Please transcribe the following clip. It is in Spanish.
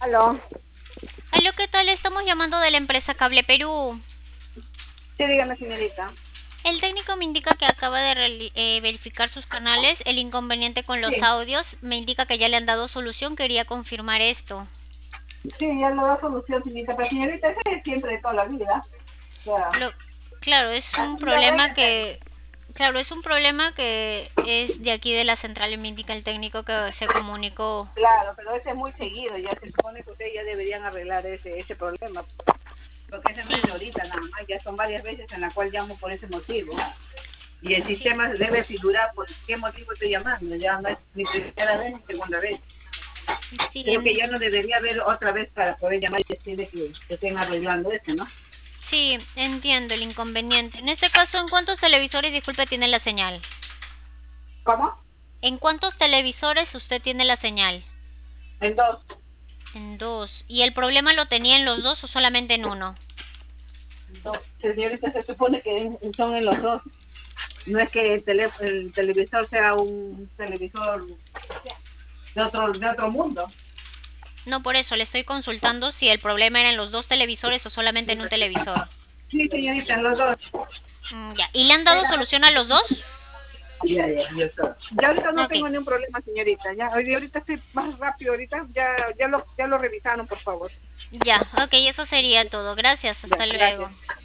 Aló. Aló, ¿qué tal? Estamos llamando de la empresa Cable Perú. Sí, dígame, señorita. El técnico me indica que acaba de verificar sus canales. El inconveniente con los Sí, audios me indica que ya le han dado solución. Quería confirmar esto. sí, ya no da solución, señorita. Pero señorita, ese es siempre de toda la vida. O sea, Lo, claro, es un así ya problema venga, que, claro, es un problema que es de aquí de la central y me indica el técnico que se comunicó. claro, pero ese es muy seguido. Ya se supone que ustedes ya deberían arreglar ese problema. Porque ese no es de Sí, ahorita nada más. Ya son varias veces en la cual llamo por ese motivo. Y el sí, sistema debe figurar por qué motivo estoy llamando. Ya no es ni primera vez ni segunda vez. sí, Creo que ya no debería haber otra vez para poder llamar y decirle que estén arreglando eso, ¿no? sí, entiendo el inconveniente. En este caso, ¿en cuántos televisores, disculpe, tiene la señal? ¿Cómo? ¿En cuántos televisores usted tiene la señal? En dos. En dos. ¿Y el problema lo tenía en los dos o solamente en uno? No, señorita, se supone que son en los dos. No es que el televisor sea un televisor de otro mundo. No, por eso le estoy consultando si el problema era en los dos televisores o solamente en un televisor. Sí, señorita, en los dos. Ya. ¿Y le han dado solución a los dos? Ya está. Ya ahorita no Ok. tengo ningún problema, señorita. Ya, ahorita estoy más rápido, ahorita. Ya lo revisaron, por favor. Ya. Ok, eso sería todo. Gracias. Ya, Hasta luego. gracias.